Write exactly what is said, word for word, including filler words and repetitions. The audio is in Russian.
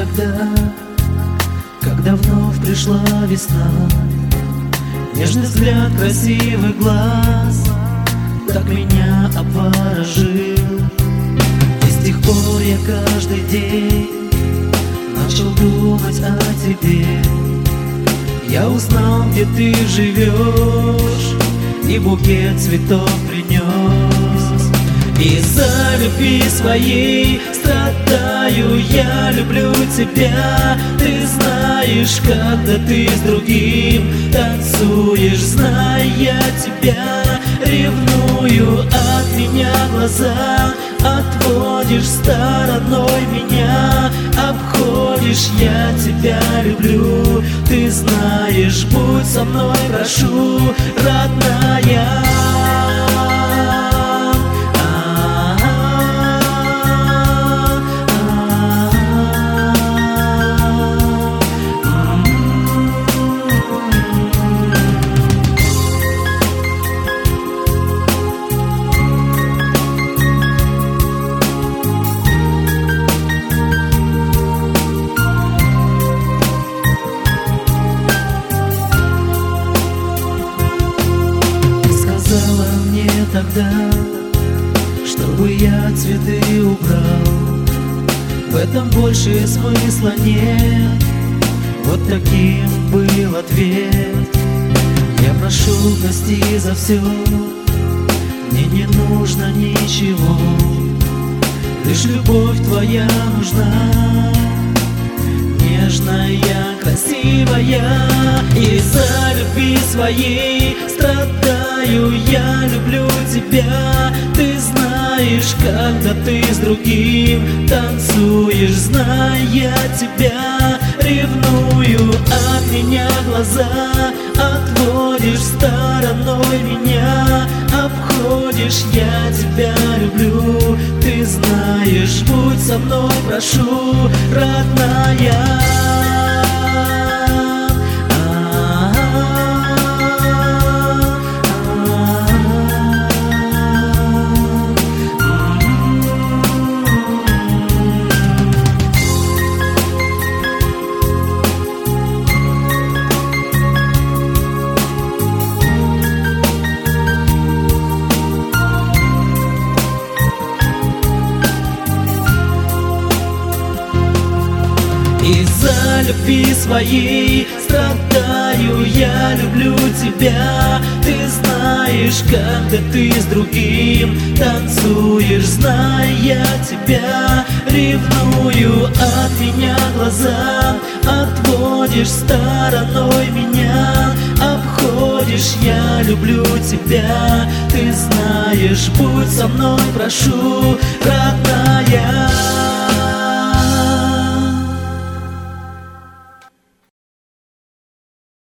тогда, когда вновь пришла весна. Нежный взгляд красивых глаз так меня обворожил. И с тех пор я каждый день начал думать о тебе. Я узнал, где ты живешь, и букет цветов принес. Из-за любви своей страдаю, я люблю тебя. Ты знаешь, когда ты с другим танцуешь, зная тебя, ревную, от меня глаза отводишь стороной меня. Обходишь, я тебя люблю, ты знаешь, будь со мной, прошу, родная. Сказала мне тогда, чтобы я цветы убрал. В этом больше смысла нет. Вот таким был ответ. Я прошу, прости за все, мне не нужно ничего, лишь любовь твоя нужна, нежная, красивая. Из-за любви своей страдаю, я люблю тебя. Ты знаешь, когда ты с другим танцуешь, зная тебя, ревную, от меня глаза отводишь стороной меня. Обходишь, я тебя люблю, ты знаешь, будь со мной, прошу, родная. Из-за любви своей страдаю, я люблю тебя. Ты знаешь, когда ты с другим танцуешь, зная тебя, ревную, от меня глаза отводишь стороной меня. Обходишь, я люблю тебя, ты знаешь, будь со мной, прошу, родная.